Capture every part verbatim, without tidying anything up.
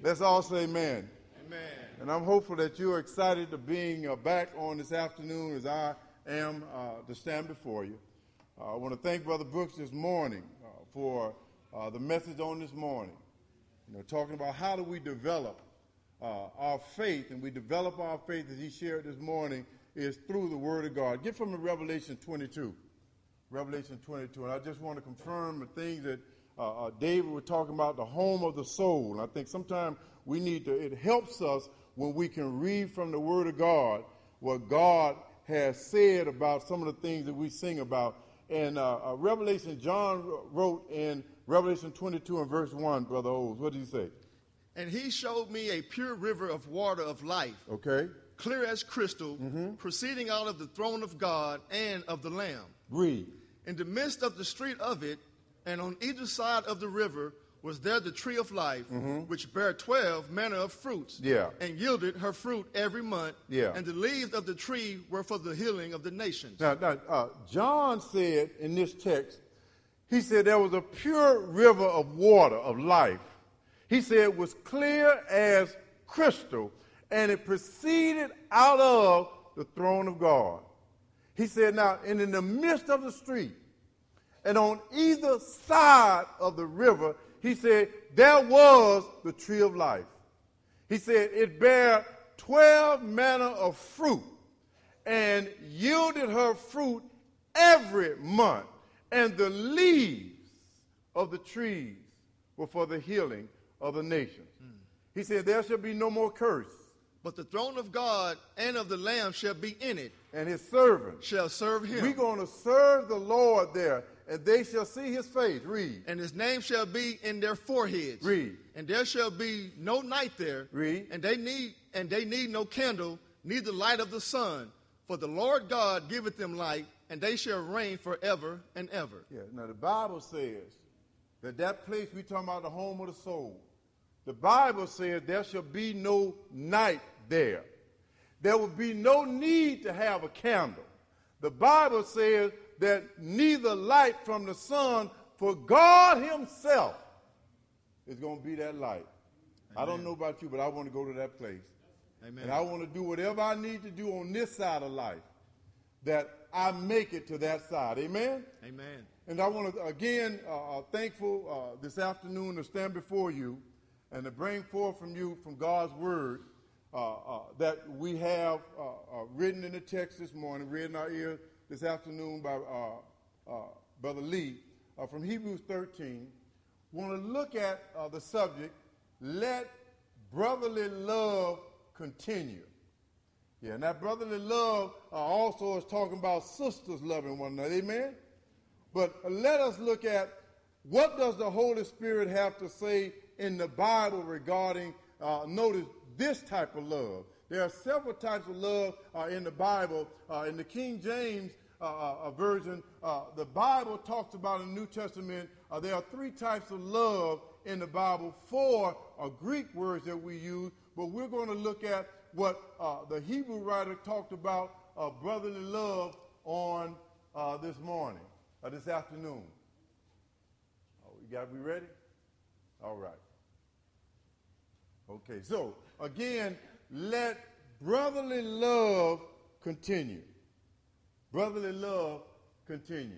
Let's all say amen. Amen. And I'm hopeful that you're excited to being uh, back on this afternoon as I am uh, to stand before you. Uh, I want to thank Brother Brooks this morning uh, for uh, the message on this morning. You know, talking about how do we develop uh, our faith, and we develop our faith as he shared this morning is through the Word of God. Get from Revelation twenty-two. Revelation twenty-two. And I just want to confirm the things that uh, uh, David was talking about, the home of the soul. And I think sometimes we need to, it helps us when we can read from the Word of God what God has said about some of the things that we sing about. And uh, uh, Revelation, John wrote in Revelation twenty-two and verse one, Brother Oles. What did he say? And he showed me a pure river of water of life, Okay. clear as crystal, Mm-hmm. proceeding out of the throne of God and of the Lamb. Read. In the midst of the street of it, and on either side of the river, was there the tree of life, Mm-hmm. which bare twelve manner of fruits, Yeah. and yielded her fruit every month. Yeah. And the leaves of the tree were for the healing of the nations. Now, now uh, John said in this text, he said there was a pure river of water of life. He said it was clear as crystal, and it proceeded out of the throne of God. He said, now, and in the midst of the street, and on either side of the river, he said, there was the tree of life. He said, it bare twelve manner of fruit, and yielded her fruit every month. And the leaves of the trees were for the healing of the nations. Mm. He said, there shall be no more curse. But the throne of God and of the Lamb shall be in it, and his servants shall serve him. We're going to serve the Lord there, and they shall see his face. Read. And his name shall be in their foreheads. Read. And there shall be no night there. Read. And they need and they need no candle, neither light of the sun. For the Lord God giveth them light, and they shall reign forever and ever. Yeah. Now the Bible says that that place we talking about, the home of the soul. The Bible says there shall be no night there. There will be no need to have a candle. The Bible says that neither light from the sun, for God himself is going to be that light. Amen. I don't know about you, but I want to go to that place. Amen. And I want to do whatever I need to do on this side of life, that I make it to that side. Amen? Amen. And I want to, again, uh, uh, thankful uh, this afternoon to stand before you and to bring forth from you, from God's word, uh, uh, that we have uh, uh, written in the text this morning, read in our ear this afternoon by uh, uh, Brother Lee, uh, from Hebrews thirteen. Want to look at uh, the subject, let brotherly love continue. Yeah, and that brotherly love uh, also is talking about sisters loving one another, amen? But uh, let us look at what does the Holy Spirit have to say in the Bible regarding, uh, notice, this type of love. There are several types of love uh, in the Bible. Uh, in the King James uh, uh, version, uh, the Bible talks about in the New Testament, uh, there are three types of love in the Bible. Four are Greek words that we use, but we're going to look at what uh, the Hebrew writer talked about uh, brotherly love on uh, this morning, uh, this afternoon. Oh, you got to be ready? All right. Okay, so again, let brotherly love continue. Brotherly love continue.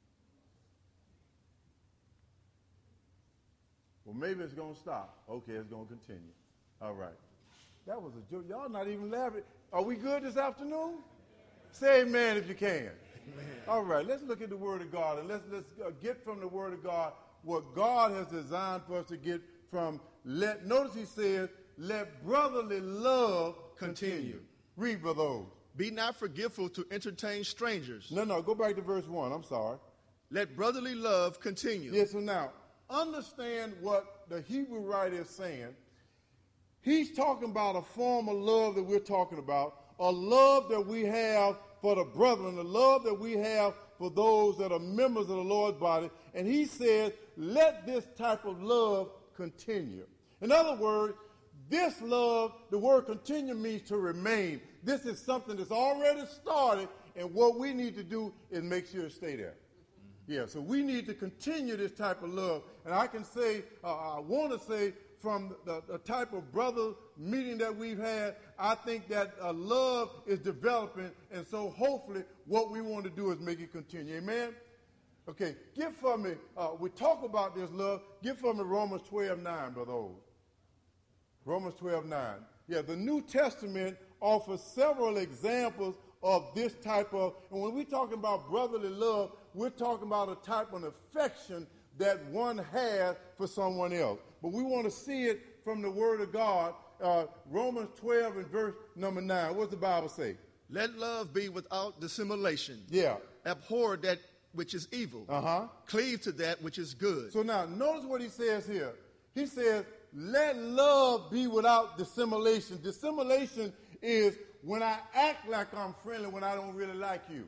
Well, maybe it's going to stop. Okay, it's going to continue. All right. That was a joke. Y'all not even laughing. Are we good this afternoon? Say amen if you can. Amen. All right, let's look at the Word of God, and let's, let's uh, get from the Word of God what God has designed for us to get from. Let Notice he says, let brotherly love continue. continue. Read, Brother O's. Be not forgetful to entertain strangers. No, no, go back to verse one. I'm sorry. Let brotherly love continue. Yes, so now, understand what the Hebrew writer is saying. He's talking about a form of love that we're talking about, a love that we have for the brethren, a love that we have for those that are members of the Lord's body. And he says, let this type of love continue. In other words, this love, the word continue means to remain. This is something that's already started, and what we need to do is make sure it stay there. Yeah, so we need to continue this type of love. And I can say, uh, I want to say, from the, the type of brother meeting that we've had, I think that uh, love is developing, and so hopefully what we want to do is make it continue. Amen? Okay, give for me, uh, we talk about this love, give for me Romans twelve nine, Brother Old. Romans twelve nine. Yeah, the New Testament offers several examples of this type of, and when we're talking about brotherly love, we're talking about a type of affection that one has for someone else. But we want to see it from the Word of God. Uh, Romans twelve and verse number nine. What's the Bible say? Let love be without dissimulation. Yeah. Abhor that which is evil. Uh-huh. Cleave to that which is good. So now, notice what he says here. He says, let love be without dissimulation. Dissimulation is when I act like I'm friendly when I don't really like you.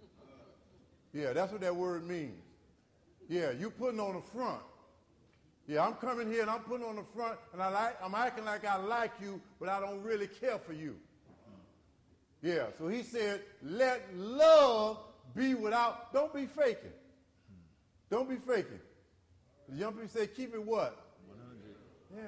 Yeah, that's what that word means. Yeah, you putting on the front. Yeah, I'm coming here and I'm putting on the front and I like, I'm acting like I like you, but I don't really care for you. Yeah, so he said, let love be without, don't be faking. Don't be faking. The young people say, keep it what? one hundred.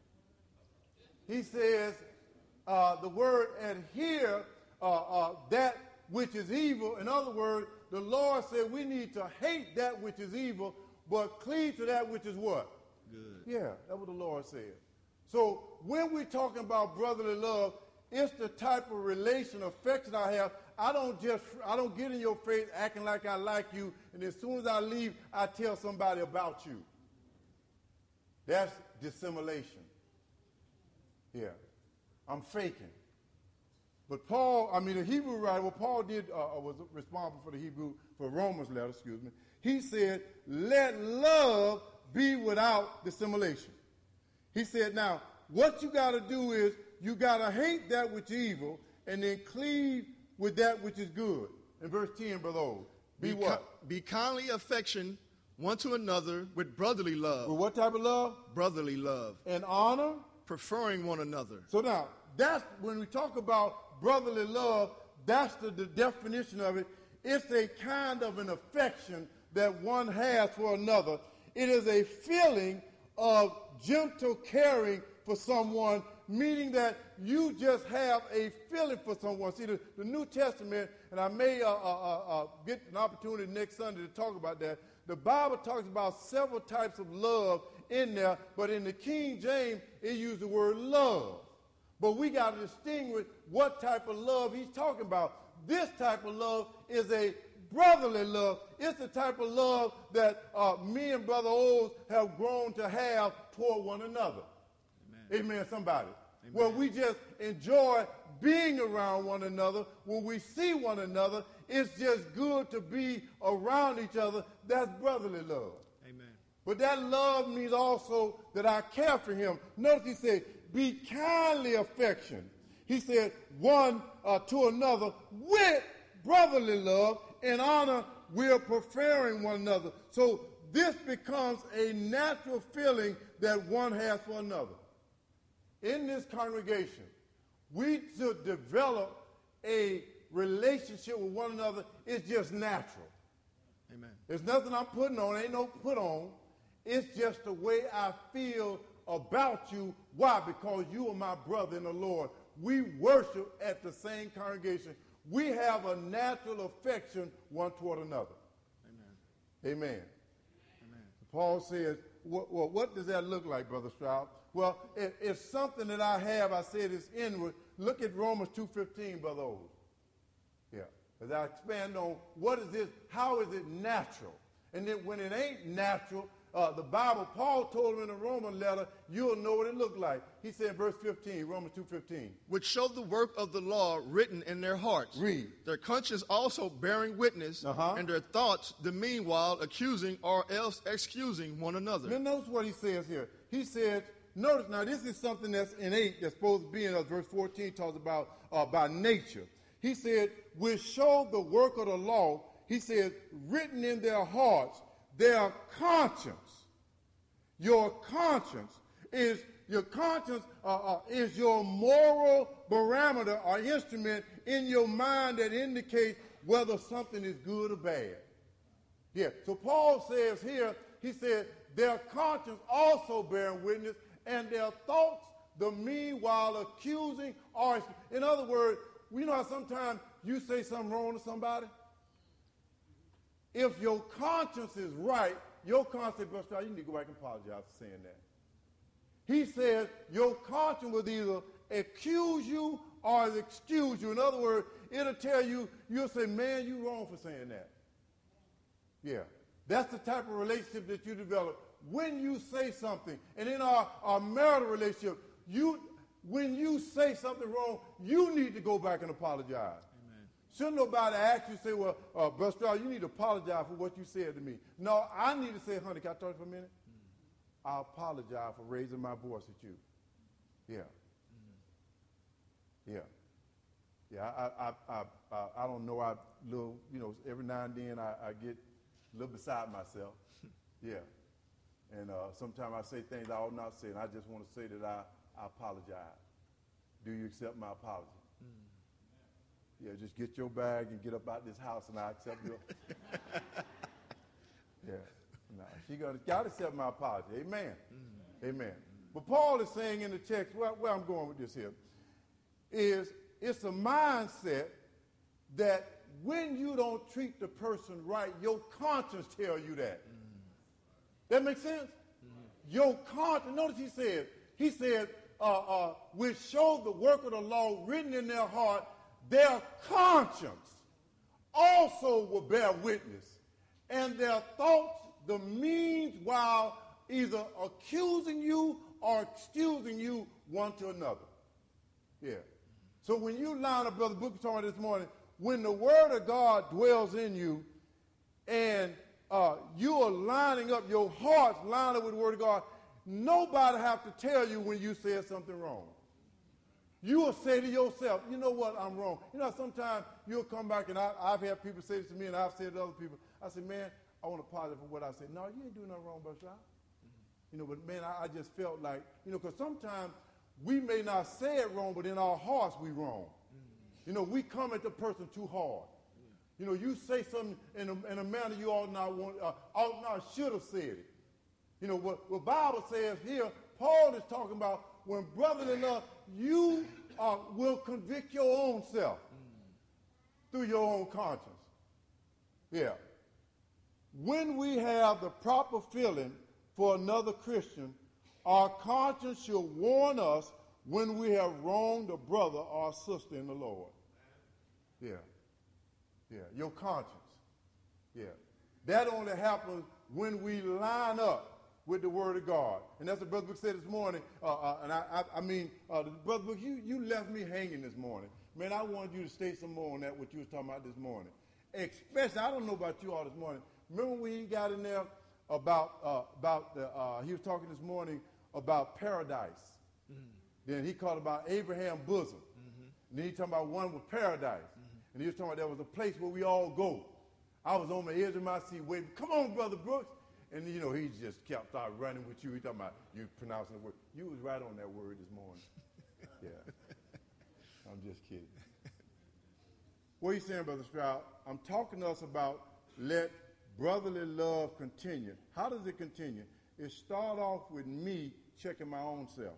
Yeah. He says, uh, the word adhere, uh, uh, that which is evil. In other words, the Lord said we need to hate that which is evil, but cleave to that which is what? Good. Yeah, that's what the Lord said. So when we're talking about brotherly love, it's the type of relation, affection I have. I don't just, I don't get in your face acting like I like you, and as soon as I leave, I tell somebody about you. That's dissimulation. Yeah, I'm faking. But Paul, I mean, the Hebrew writer, well, Paul did, uh, was responsible for the Hebrew, for Romans letter, excuse me. He said, let love be without dissimulation. He said, now, what you got to do is, you got to hate that which is evil, and then cleave with that which is good. In verse ten, Brother Old, be, be what? Ki- be kindly affection one to another with brotherly love. With what type of love? Brotherly love. And honor? Preferring one another. So now, that's when we talk about brotherly love, that's the, the definition of it. It's a kind of an affection that one has for another. It is a feeling of gentle caring for someone, meaning that you just have a feeling for someone. See, the, the New Testament, and I may uh, uh, uh, get an opportunity next Sunday to talk about that, the Bible talks about several types of love in there, but in the King James, it used the word love. But we got to distinguish what type of love he's talking about. This type of love is a brotherly love. It's the type of love that uh, me and Brother Oles have grown to have toward one another. Amen, Amen somebody. Amen. Where we just enjoy being around one another. When we see one another, it's just good to be around each other. That's brotherly love. Amen. But that love means also that I care for him. Notice he said, be kindly affection. He said, one uh, to another with brotherly love and honor. We're preferring one another. So this becomes a natural feeling that one has for another. In this congregation, we should develop a relationship with one another. It's just natural. Amen. There's nothing I'm putting on. Ain't no put on. It's just the way I feel about you. Why? Because you are my brother in the Lord. We worship at the same congregation. We have a natural affection one toward another. Amen. Amen. Amen. Paul says, well, what, what does that look like, Brother Stroud? Well, it, it's something that I have. I said it's inward. Look at Romans two fifteen, Brother Old. Yeah. As I expand on what is this, how is it natural? And then when it ain't natural, uh, the Bible, Paul told him in the Roman letter, you'll know what it looked like. He said in verse fifteen, Romans two fifteen. Which show the work of the law written in their hearts. Read. Their conscience also bearing witness, uh-huh. and their thoughts the meanwhile accusing or else excusing one another. Now notice what he says here. He said, notice, now this is something that's innate, that's supposed to be in us. Verse fourteen talks about uh, by nature. He said, which show the work of the law, he said, written in their hearts, their conscience. Your conscience is, your conscience uh, uh, is your moral barometer or instrument in your mind that indicates whether something is good or bad. Yeah. So Paul says here, he said, their conscience also bearing witness, and their thoughts the meanwhile accusing or, in other words, we know how sometimes you say something wrong to somebody. If your conscience is right, your conscience, brother, you need to go back and apologize for saying that. He says your conscience will either accuse you or excuse you. In other words, it'll tell you, you'll say, man, you wrong for saying that. Yeah. That's the type of relationship that you develop when you say something. And in our, our marital relationship, you, when you say something wrong, you need to go back and apologize. Amen. Shouldn't nobody ask you, say, well, uh, Brother Stroud, you need to apologize for what you said to me. No, I need to say, honey, can I talk for a minute? Mm. I apologize for raising my voice at you. Yeah. Mm. Yeah. Yeah, I, I, I, I, I don't know, I little, you know, every now and then I, I get a little beside myself. Yeah. And uh, sometimes I say things I ought not say, and I just want to say that I, I apologize. Do you accept my apology? Mm. Yeah, just get your bag and get up out this house, and I accept your. Yeah, no, she got got to accept my apology. Amen. Mm. Amen. Mm. But Paul is saying in the text, where, where I'm going with this here, is it's a mindset that when you don't treat the person right, your conscience tells you that. Mm. That makes sense? Mm-hmm. Your conscience, notice he said, he said, uh, uh, which show the work of the law written in their heart, their conscience also will bear witness, and their thoughts the means while either accusing you or excusing you one to another. Yeah. So when you line up, Brother Booker told me this morning, when the word of God dwells in you and uh, you are lining up, your heart's lined up with the word of God, nobody have to tell you when you said something wrong. You will say to yourself, you know what, I'm wrong. You know, sometimes you'll come back, and I, I've had people say this to me, and I've said it to other people. I say, man, I want to apologize for what I said. No, you ain't doing nothing wrong, Brother Shaw. Mm-hmm. You know, but man, I, I just felt like, you know, because sometimes we may not say it wrong, but in our hearts we wrong. Mm-hmm. You know, we come at the person too hard. Mm-hmm. You know, you say something in a, in a manner you ought not want, uh, ought not should have said it. You know, what the Bible says here, Paul is talking about when brotherly love, you uh, will convict your own self mm. through your own conscience. Yeah. When we have the proper feeling for another Christian, our conscience should warn us when we have wronged a brother or a sister in the Lord. Yeah. Yeah. Your conscience. Yeah. That only happens when we line up with the word of God. And that's what Brother Book said this morning. Uh, uh, and I, I, I mean, uh, Brother Book, you, you left me hanging this morning. Man, I wanted you to state some more on that, what you was talking about this morning. Especially, I don't know about you all this morning. Remember when he got in there about, uh, about the, uh, he was talking this morning about paradise. Mm-hmm. Then he called about Abraham's bosom. Mm-hmm. And then he talking about one with paradise. Mm-hmm. And he was talking about there was a place where we all go. I was on the edge of my seat waiting. Come on, Brother Brooks. And, you know, he just kept on running with you. He talking about you pronouncing the word. You was right on that word this morning. Yeah. I'm just kidding. What are you saying, Brother Stroud? I'm talking to us about let brotherly love continue. How does it continue? It starts off with me checking my own self.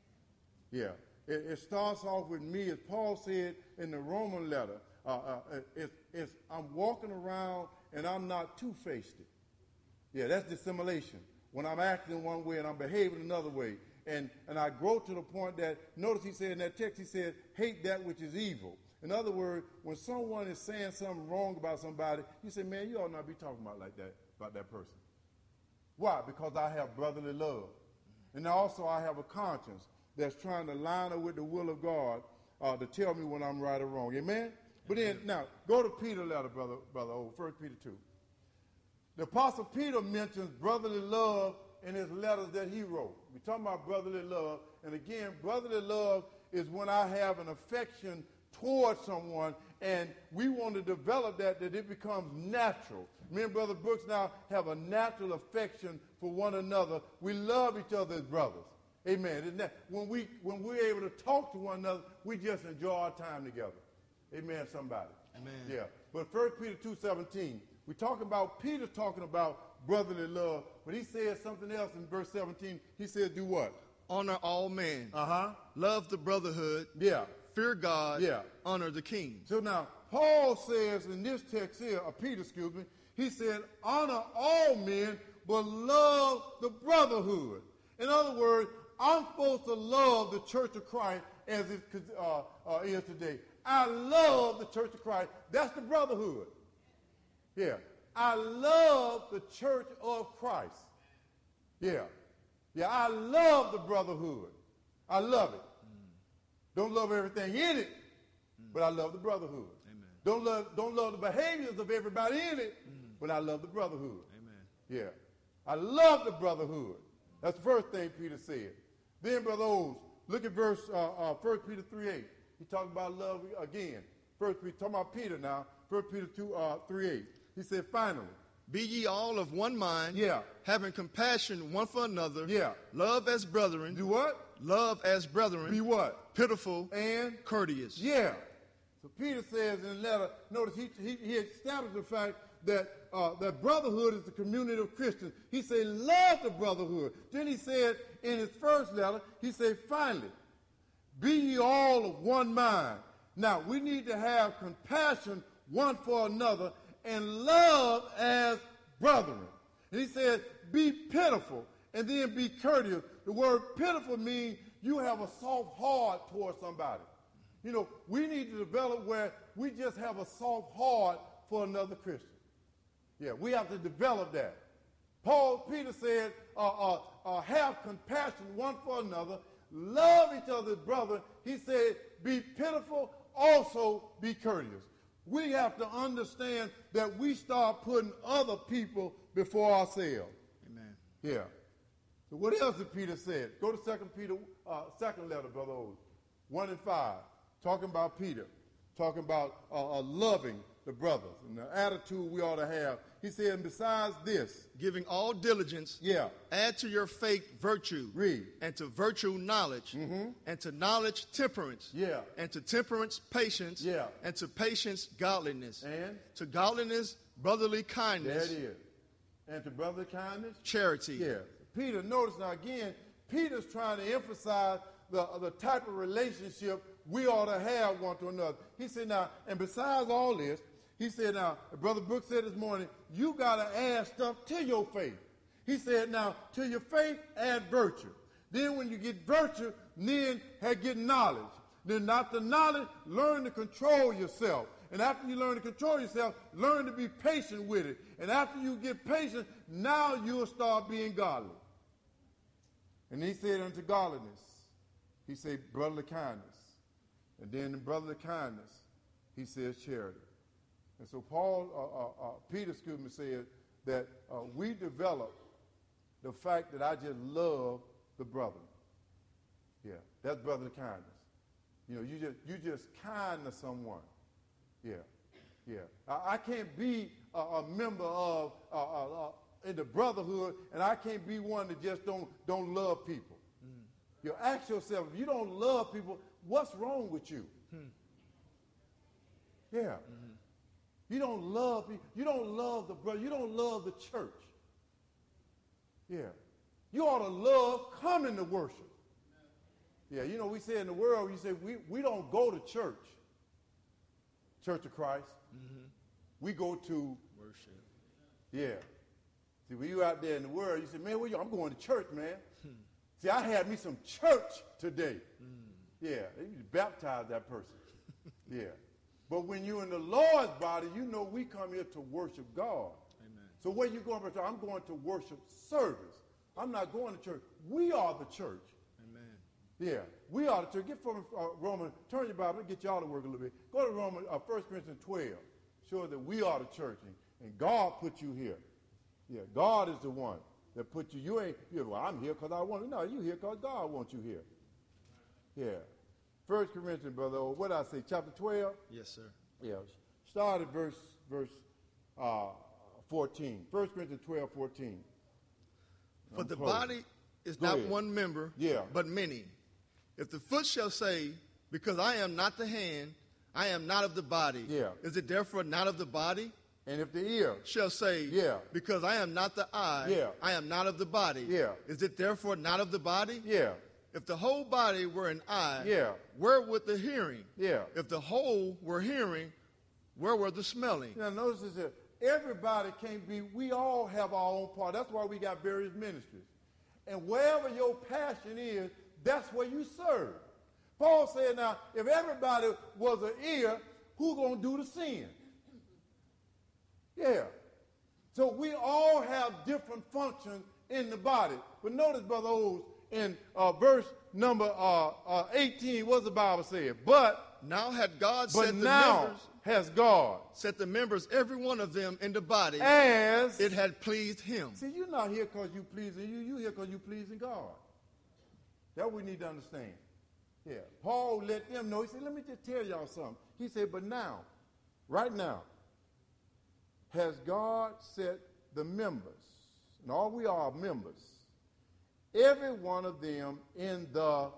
Yeah. It, it starts off with me, as Paul said in the Roman letter. Uh, uh, it, it's I'm walking around and I'm not two-faced. Yeah, that's dissimulation. When I'm acting one way and I'm behaving another way. And, and I grow to the point that, notice he said in that text, he said, hate that which is evil. In other words, when someone is saying something wrong about somebody, you say, man, you ought not be talking about like that, about that person. Why? Because I have brotherly love. And also I have a conscience that's trying to line up with the will of God uh, to tell me when I'm right or wrong. Amen? But then, now, go to Peter's letter, brother, brother O, First Peter two. The Apostle Peter mentions brotherly love in his letters that he wrote. We're talking about brotherly love. And again, brotherly love is when I have an affection towards someone and we want to develop that, that it becomes natural. Me and Brother Brooks now have a natural affection for one another. We love each other as brothers. Amen. Isn't that, when, we, when we're able to talk to one another, we just enjoy our time together. Amen, somebody. Amen. Yeah. But First Peter two seventeen, We're talking about, Peter's talking about brotherly love, but he says something else in verse seventeen. He says, do what? Honor all men. Uh-huh. Love the brotherhood. Yeah. Fear God. Yeah. Honor the king. So now, Paul says in this text here, or Peter, excuse me, he said, honor all men, but love the brotherhood. In other words, I'm supposed to love the Church of Christ as it uh, uh, is today. I love the Church of Christ. That's the brotherhood. Yeah. I love the Church of Christ. Yeah. Yeah, I love the brotherhood. I love it. Mm. Don't love everything in it, mm. but I love the brotherhood. Amen. Don't love, don't love the behaviors of everybody in it, mm. but I love the brotherhood. Amen. Yeah. I love the brotherhood. That's the first thing Peter said. Then, Brother O's, look at verse uh, uh, First Peter three eight. He talked about love again. First Peter, talking about Peter now. First Peter two, uh, three eight. He said, finally, be ye all of one mind, yeah, having compassion one for another, yeah, love as brethren. Do what? Love as brethren. Be what? Pitiful and courteous. Yeah. So Peter says in the letter, notice he, he, he established the fact that uh, that brotherhood is the community of Christians. He said, love the brotherhood. Then he said in his first letter, he said, finally, be ye all of one mind. Now, we need to have compassion one for another and love as brethren. And he said, be pitiful and then be courteous. The word pitiful means you have a soft heart towards somebody. You know, we need to develop where we just have a soft heart for another Christian. Yeah, we have to develop that. Paul, Peter said, uh, uh, uh, have compassion one for another, love each other's brother. He said, be pitiful, also be courteous. We have to understand that we start putting other people before ourselves. Amen. Yeah. So what else did Peter say? Go to Second Peter, uh, second letter, Brother O's, one and five, talking about Peter, talking about uh, uh, loving the brothers and the attitude we ought to have. He said, and besides this, giving all diligence, yeah, add to your faith virtue, read, and to virtue knowledge, mm-hmm. and to knowledge temperance, yeah, and to temperance patience, yeah, and to patience godliness, and to godliness brotherly kindness. There it is. And to brotherly kindness, charity. Yeah. Peter, notice now again, Peter's trying to emphasize the, the type of relationship we ought to have one to another. He said now, and besides all this, he said now, Brother Brooks said this morning, you got to add stuff to your faith. He said now, to your faith, add virtue. Then when you get virtue, then get knowledge. Then after knowledge, learn to control yourself. And after you learn to control yourself, learn to be patient with it. And after you get patient, now you'll start being godly. And he said unto godliness, he said brotherly kindness. And then in brotherly kindness, he says charity. And so Paul, uh, uh, uh, Peter, excuse me, said that uh, we develop the fact that I just love the brother. Yeah, that's brotherly kindness. You know, you just you just kind to someone. Yeah, yeah. I, I can't be a, a member of uh, uh, uh, in the brotherhood, and I can't be one that just don't don't love people. Mm. You know, ask yourself, if you don't love people, what's wrong with you? Hmm. Yeah. Mm-hmm. You don't love people. You don't love the brother. You don't love the church. Yeah. You ought to love coming to worship. Yeah, you know, we say in the world, you say we, we don't go to church. Church of Christ. Mm-hmm. We go to worship. Yeah. See, when you out there in the world, you say, man, where you? I'm going to church, man. Hmm. See, I had me some church today. Mm. Yeah, they need to baptize that person. Yeah. But when you're in the Lord's body, you know we come here to worship God. Amen. So where you going? I'm going to worship service. I'm not going to church. We are the church. Amen. Yeah, we are the church. Get from uh, Romans, turn your Bible, get y'all to work a little bit. Go to Romans, uh, First Corinthians twelve. Show that we are the church, and, and God put you here. Yeah, God is the one that put you. You ain't, you well, I'm here because I want to. No, you here because God wants you here. Yeah. First Corinthians, brother, or what did I say, chapter twelve? Yes, sir. Yeah, start at verse, verse uh, fourteen. First Corinthians twelve, fourteen. For the body is Go not ahead. one member, yeah. but many. If the foot shall say, because I am not the hand, I am not of the body, yeah. is it therefore not of the body? And if the ear shall say, Yeah. because I am not the eye, Yeah. I am not of the body, Yeah. is it therefore not of the body? Yeah. If the whole body were an eye, Yeah. where would the hearing? Yeah. If the whole were hearing, where were the smelling? Now notice this here. Everybody can't be, we all have our own part. That's why we got various ministries. And wherever your passion is, that's where you serve. Paul said, now, if everybody was an ear, who's going to do the sin? Yeah. So we all have different functions in the body. But notice, Brother O's, in uh, verse number uh, uh, eighteen, what's the Bible say? But, now had God but set the now members, has God, set the members, every one of them, in the body, as it had pleased him. See, you're not here because you pleasing you. You're here because you pleasing God. That we need to understand. Yeah. Paul let them know. He said, let me just tell y'all something. He said, but now, right now, has God set the members, and all we are members, every one of them in the,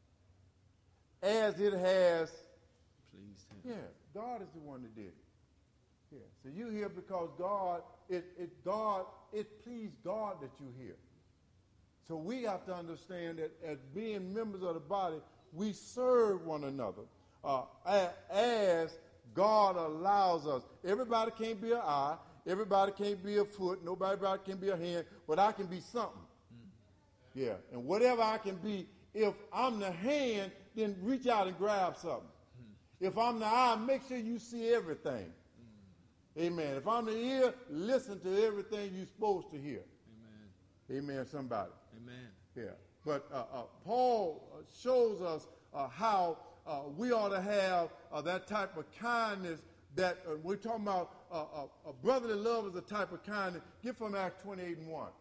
as it has, Pleased him. yeah, God is the one that did it. Yeah. So you here because God, it, it God, it pleased God that you here. So we have to understand that as being members of the body, we serve one another uh, as God allows us. Everybody can't be an eye. Everybody can't be a foot. Nobody can be a hand. But I can be something. Mm. Yeah. And whatever I can be, if I'm the hand, then reach out and grab something. Mm. If I'm the eye, make sure you see everything. Mm. Amen. If I'm the ear, listen to everything you're supposed to hear. Amen. Amen, somebody. Amen. Yeah. But uh, uh, Paul shows us uh, how uh, we ought to have uh, that type of kindness that uh, we're talking about. Uh, uh, uh, brotherly love is a type of kindness. Get from Acts twenty-eight and one.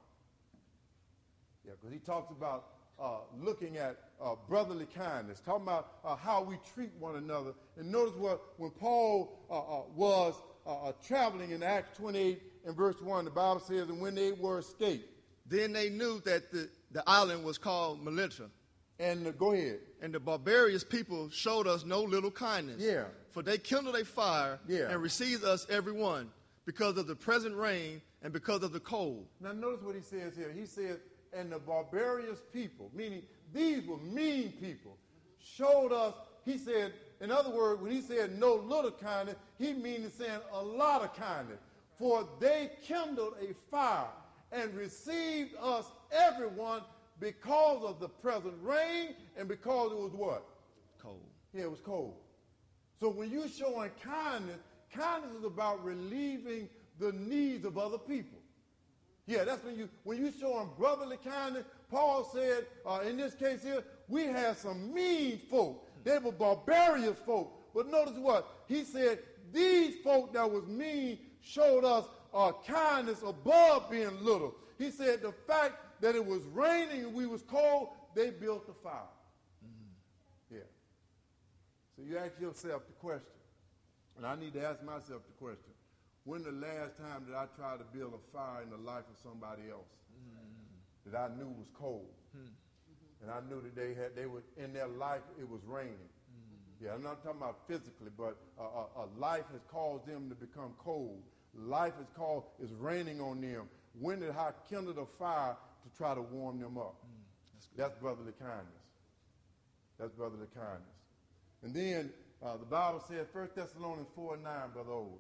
Yeah, because he talks about uh, looking at uh, brotherly kindness, talking about uh, how we treat one another. And notice what when Paul uh, uh, was uh, uh, traveling in Acts twenty-eight and verse one, the Bible says, and when they were escaped, then they knew that the, the island was called Melita. And uh, go ahead. And the barbarous people showed us no little kindness. Yeah. For they kindled a fire Yeah. and received us every one because of the present rain and because of the cold. Now notice what he says here. He says, and the barbarous people, meaning these were mean people, showed us, he said, in other words, when he said no little kindness, he means saying a lot of kindness. For they kindled a fire and received us everyone because of the present rain and because it was what? Cold. Yeah, it was cold. So when you're showing kindness, kindness is about relieving the needs of other people. Yeah, that's when you when you're showing brotherly kindness. Paul said, uh, in this case here, we had some mean folk. They were barbarous folk. But notice what? He said, these folk that was mean showed us uh, kindness above being little. He said the fact that it was raining and we was cold, they built a fire. Mm-hmm. Yeah. So you ask yourself the question, and I need to ask myself the question, when the last time did I try to build a fire in the life of somebody else mm-hmm. that I knew was cold? Mm-hmm. And I knew that they had, they were, in their life, it was raining. Mm-hmm. Yeah, I'm not talking about physically, but uh, a, a life has caused them to become cold. Life is called, is raining on them. When did I kindle a fire to try to warm them up? Mm, that's, that's brotherly kindness. That's brotherly kindness. And then uh, the Bible says, First Thessalonians four and nine, Brother Old.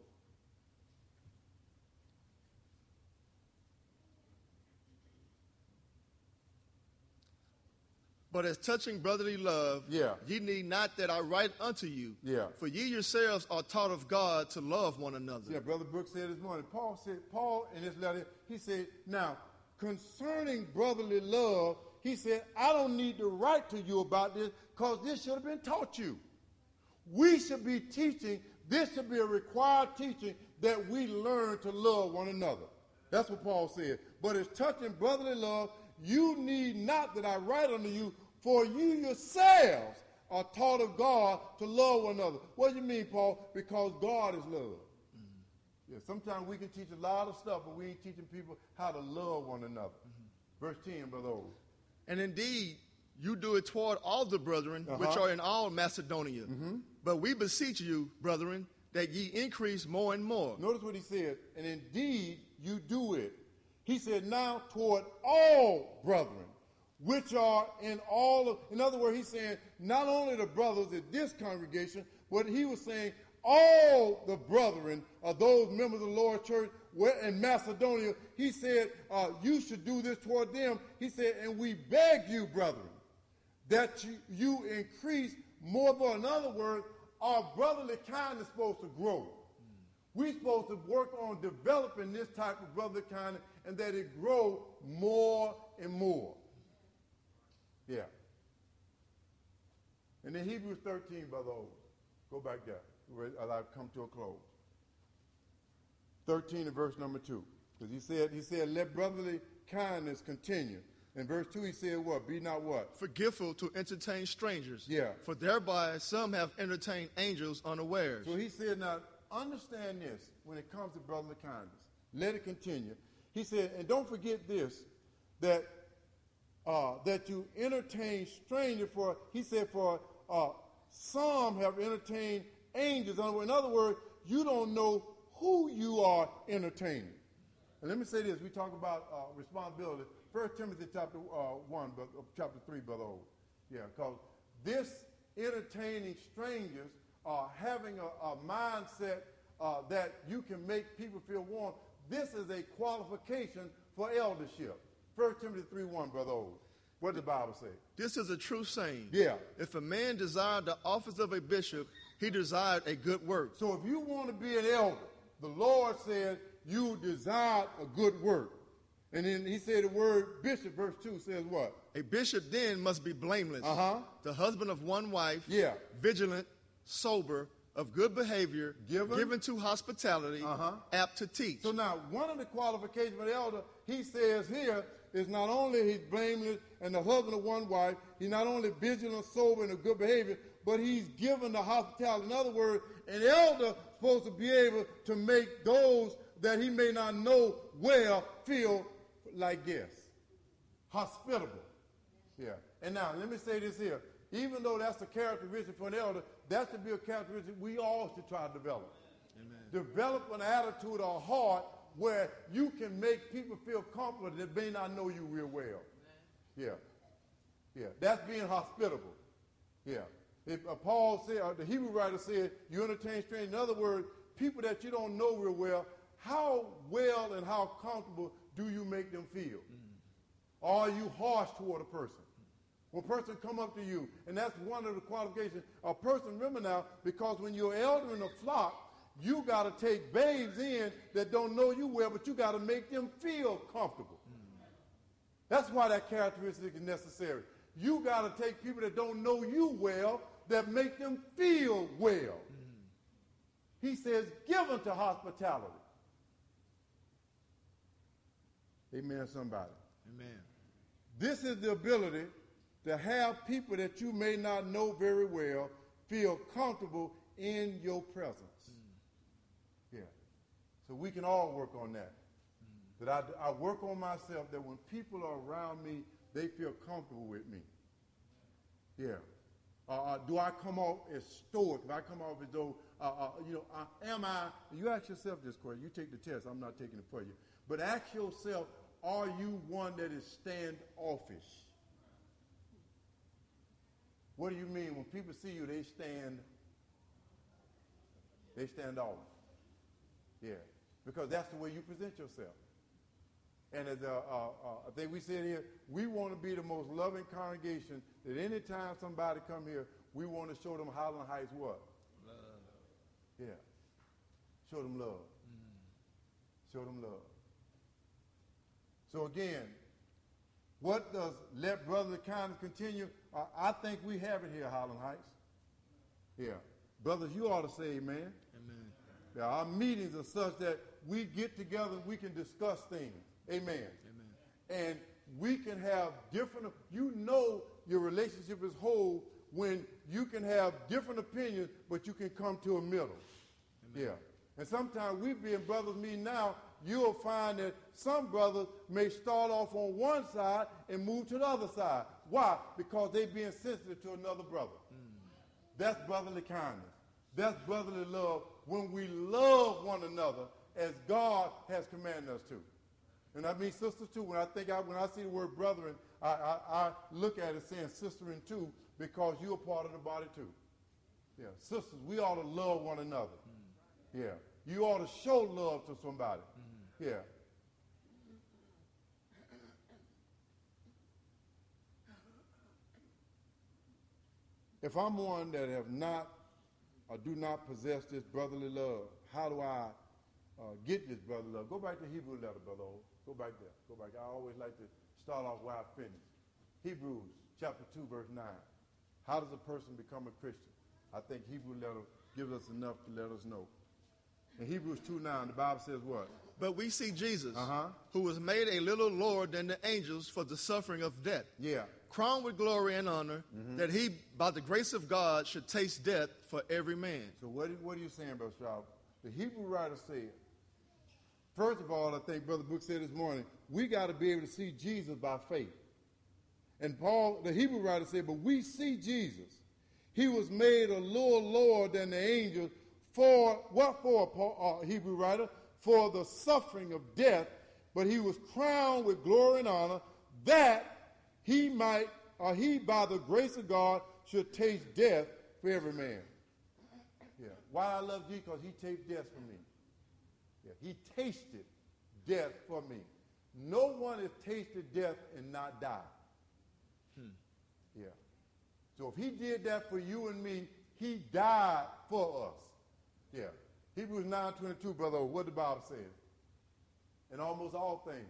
But as touching brotherly love, yeah. ye need not that I write unto you. Yeah. For ye yourselves are taught of God to love one another. Yeah, Brother Brooks said this morning. Paul said, Paul in his letter, he said, now, concerning brotherly love, he said, I don't need to write to you about this because this should have been taught you. We should be teaching, this should be a required teaching that we learn to love one another. That's what Paul said. But as touching brotherly love, you need not that I write unto you, for you yourselves are taught of God to love one another. What do you mean, Paul? Because God is love. Mm-hmm. Yeah, sometimes we can teach a lot of stuff, but we ain't teaching people how to love one another. Mm-hmm. Verse ten, Brother Old. And indeed, you do it toward all the brethren uh-huh. which are in all Macedonia. Mm-hmm. But we beseech you, brethren, that ye increase more and more. Notice what he said, and indeed you do it. He said, now toward all brethren, which are in all of, in other words, he's saying not only the brothers in this congregation, but he was saying all the brethren of those members of the Lord's church in Macedonia. He said, uh, you should do this toward them. He said, and we beg you, brethren, that you, you increase more. But in other words, our brotherly kindness is supposed to grow. We're supposed to work on developing this type of brotherly kindness and that it grow more and more. Yeah. And then Hebrews thirteen, Brother Old. Go back there as I come to a close. thirteen and verse number two. Because he said, he said, let brotherly kindness continue. In verse two, he said what? Be not what? Forgetful to entertain strangers. Yeah. For thereby some have entertained angels unawares. So he said, now, understand this when it comes to brotherly kindness. Let it continue. He said, and don't forget this, that uh, that you entertain strangers for, he said, for uh, some have entertained angels. In other words, you don't know who you are entertaining. And let me say this. We talk about uh, responsibility. First Timothy chapter uh, one, but, uh, chapter three, Brother O. Yeah, because this entertaining strangers, uh, having a, a mindset uh, that you can make people feel warm, this is a qualification for eldership. First Timothy three one, Brother O. What does the Bible say? This is a true saying. Yeah. If a man desired the office of a bishop, he desired a good work. So if you want to be an elder, the Lord said you desired a good work. And then he said the word bishop, verse two, says what? A bishop then must be blameless, uh-huh. the husband of one wife, yeah. vigilant, sober, of good behavior, given, given to hospitality, uh-huh. apt to teach. So now, one of the qualifications for the elder, he says here, is not only he's blameless and the husband of one wife, he's not only vigilant, sober, and of good behavior, but he's given the hospitality. In other words, an elder is supposed to be able to make those that he may not know well feel like guests. Hospitable. Yeah. And now, let me say this here. Even though that's a characteristic for an elder, that should be a characteristic we all should try to develop. Amen. Develop an attitude or heart where you can make people feel comfortable that may not know you real well. Amen. Yeah. Yeah. That's being hospitable. Yeah. If uh, Paul said, or the Hebrew writer said, you entertain strangers. In other words, people that you don't know real well, how well and how comfortable do you make them feel? Mm. Or are you harsh toward a person? When a person come up to you, and that's one of the qualifications. A person, remember now, because when you're elder in a flock, you got to take babes in that don't know you well, but you got to make them feel comfortable. Mm. That's why that characteristic is necessary. You got to take people that don't know you well, that make them feel well. Mm. He says, give unto hospitality. Amen, somebody. Amen. This is the ability to have people that you may not know very well feel comfortable in your presence. Mm. Yeah. So we can all work on that. Mm. That I, I work on myself, that when people are around me, they feel comfortable with me. Yeah. Uh, uh, do I come off as stoic? If I come off as though, uh, uh, you know, uh, am I, you ask yourself this question. You take the test. I'm not taking it for you. But ask yourself, are you one that is standoffish? What do you mean? When people see you, they stand, they stand off. Yeah, because that's the way you present yourself. And as uh, uh, uh, I think we said here, we want to be the most loving congregation that anytime somebody come here, we want to show them Highland Heights what? Love. Yeah. Show them love. Mm. Show them love. So again, what does let brotherly kindness continue? Uh, I think we have it here, Highland Heights. Yeah. Brothers, you ought to say amen. Amen. Yeah, our meetings are such that we get together and we can discuss things. Amen. Amen. And we can have different, you know your relationship is whole when you can have different opinions, but you can come to a middle. Amen. Yeah. And sometimes we being brothers meeting now, you'll find that some brothers may start off on one side and move to the other side. Why? Because they're being sensitive to another brother. Mm. That's brotherly kindness. That's brotherly love when we love one another as God has commanded us to. And I mean sisters too. When I think I when I see the word brethren, I, I, I look at it saying sister and too, because you're a part of the body too. Yeah, sisters, we ought to love one another. Mm. Yeah, you ought to show love to somebody. Mm. Yeah. If I'm one that have not or do not possess this brotherly love, how do I uh, get this brotherly love? Go back to Hebrew letter, brother. Go back there. Go back. I always like to start off where I finish. Hebrews chapter two, verse nine. How does a person become a Christian? I think Hebrew letter gives us enough to let us know. In Hebrews two nine, the Bible says what? But we see Jesus, uh-huh. who was made a little lower than the angels for the suffering of death. Yeah. Crowned with glory and honor, mm-hmm. that he, by the grace of God, should taste death for every man. So what, what are you saying, Brother Stroud? The Hebrew writer said, first of all, I think Brother Brooks said this morning, we got to be able to see Jesus by faith. And Paul, the Hebrew writer said, but we see Jesus. He was made a little lower than the angels for, what for, Paul, uh, Hebrew writer? For the suffering of death, but he was crowned with glory and honor, that he might, or he by the grace of God, should taste death for every man. Yeah. Why I love Jesus? Because he tasted death for me. Yeah. He tasted death for me. No one has tasted death and not died. Hmm. Yeah. So if he did that for you and me, he died for us. Yeah. Hebrews nine twenty-two, brother, what the Bible says. In almost all things.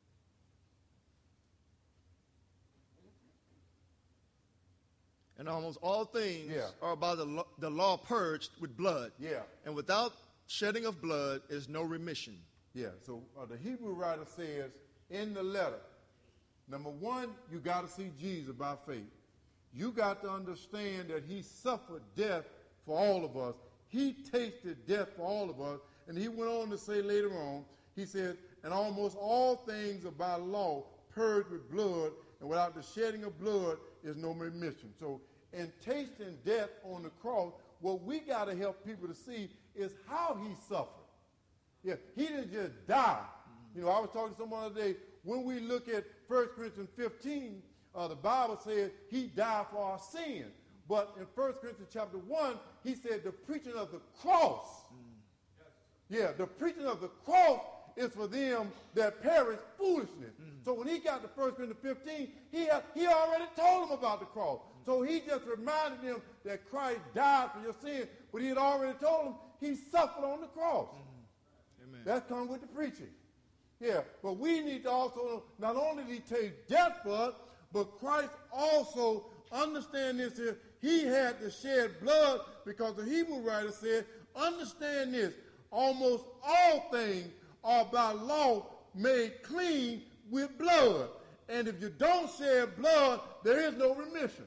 And almost all things yeah. are by the law, the law purged with blood. Yeah. And without shedding of blood is no remission. Yeah. So uh, the Hebrew writer says in the letter, number one, you got to see Jesus by faith. You got to understand that he suffered death for all of us. He tasted death for all of us. And he went on to say later on, he said, and almost all things are by law purged with blood, and without the shedding of blood is no remission. So in tasting death on the cross, what we got to help people to see is how he suffered. Yeah, he didn't just die. You know, I was talking to someone the other day, when we look at First Corinthians fifteen, uh, the Bible says he died for our sin. But in First Corinthians chapter one, he said the preaching of the cross. Mm. Yeah, the preaching of the cross is for them that perish foolishness. Mm. So when he got to First Corinthians fifteen, he, had, he already told them about the cross. Mm. So he just reminded them that Christ died for your sin, but he had already told them he suffered on the cross. Mm. Amen. That comes with the preaching. Yeah, but we need to also, not only did he take death for us, but Christ also, understand this here, he had to shed blood, because the Hebrew writer said, understand this, almost all things are by law made clean with blood. And if you don't shed blood, there is no remission.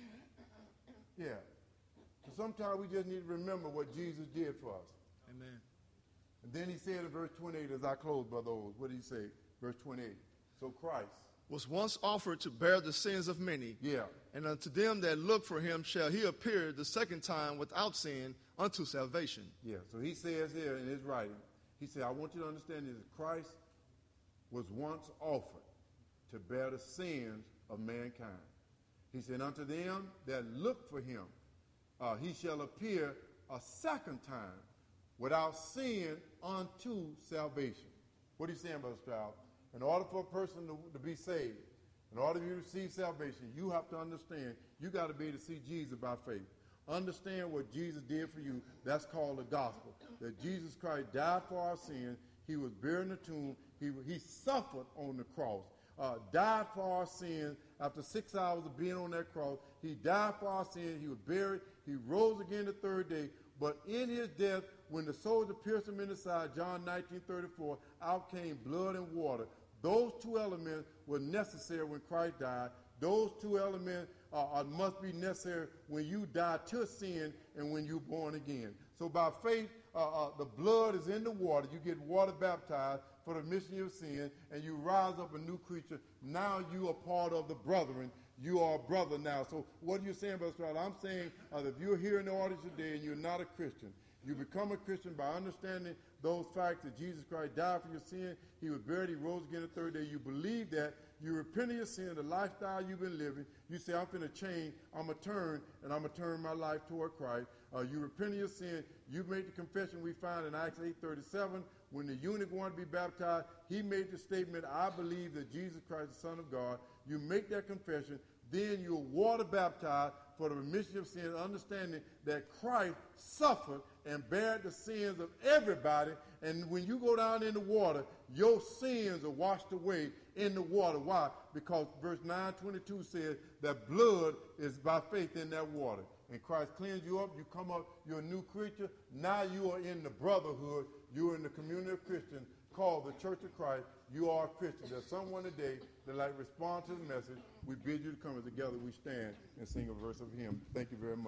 Yeah. So sometimes we just need to remember what Jesus did for us. Amen. And then he said in verse twenty-eight, as I close, Brother Owens, what did he say? Verse twenty-eight. So Christ was once offered to bear the sins of many. Yeah. And unto them that look for him shall he appear the second time without sin unto salvation. Yeah. So he says here in his writing, he said, I want you to understand this. Christ was once offered to bear the sins of mankind. He said, unto them that look for him, uh, he shall appear a second time without sin unto salvation. What are you saying, Brother Stroud? In order for a person to, to be saved, in order for you to receive salvation, you have to understand, you got to be able to see Jesus by faith. Understand what Jesus did for you. That's called the gospel. That Jesus Christ died for our sins. He was buried in the tomb. He, he suffered on the cross. Uh, died for our sins. After six hours of being on that cross, he died for our sins. He was buried. He rose again the third day. But in his death, when the soldier pierced him in the side, John nineteen thirty-four, out came blood and water. Those two elements were necessary when Christ died. Those two elements uh, are, must be necessary when you die to sin and when you're born again. So by faith, uh, uh, the blood is in the water. You get water baptized for the remission of sin, and you rise up a new creature. Now you are part of the brethren. You are a brother now. So what are you saying, Brother Stroud? I'm saying uh, that if you're here in the audience today and you're not a Christian, you become a Christian by understanding those facts that Jesus Christ died for your sin, he was buried, he rose again the third day. You believe that, you repent of your sin, the lifestyle you've been living. You say, I'm going to change, I'm going to turn, and I'm going to turn my life toward Christ. Uh, you repent of your sin. You made the confession we find in Acts eight thirty-seven. When the eunuch wanted to be baptized, he made the statement, I believe that Jesus Christ is the Son of God. You make that confession. Then you're water baptized for the remission of sins, understanding that Christ suffered and bared the sins of everybody. And when you go down in the water, your sins are washed away in the water. Why? Because verse nine twenty-two says that blood is by faith in that water. And Christ cleans you up. You come up. You're a new creature. Now you are in the brotherhood. You're in the community of Christians called the Church of Christ. You are a Christian. There's someone today that like respond to his message. We bid you to come, and together we stand and sing a verse of hymn. Thank you very much.